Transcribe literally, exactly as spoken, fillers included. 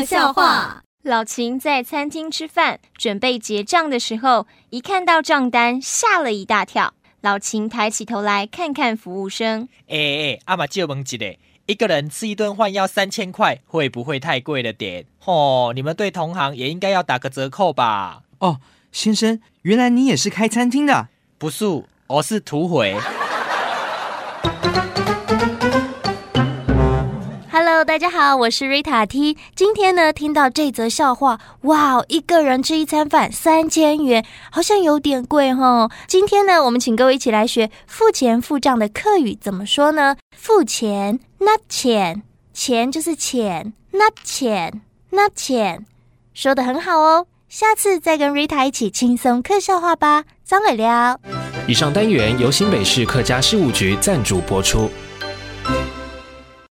笑话。 老秦在餐厅吃饭，准备结账的时候，一看到账单，吓了一大跳。老秦抬起头来看看服务生， 哎哎，阿妈借问一下，一个人吃一顿饭要三千块，会不会太贵了点？吼，你们对同行也应该要打个折扣吧？ 哦，先生，原来你也是开餐厅的？ 不是，我是土匪。 Hello， 大家好，我是 Rita T。今天呢，听到这则笑话，哇，一个人吃一餐饭三千元，好像有点贵齁。今天呢，我们请各位一起来学付钱付账的客语怎么说呢？付钱 ，not 钱，钱就是钱 ，not 钱 ，not 钱，说得很好哦。下次再跟 Rita 一起轻松客笑话吧，张伟聊。 以上单元由新北市客家事务局赞助播出。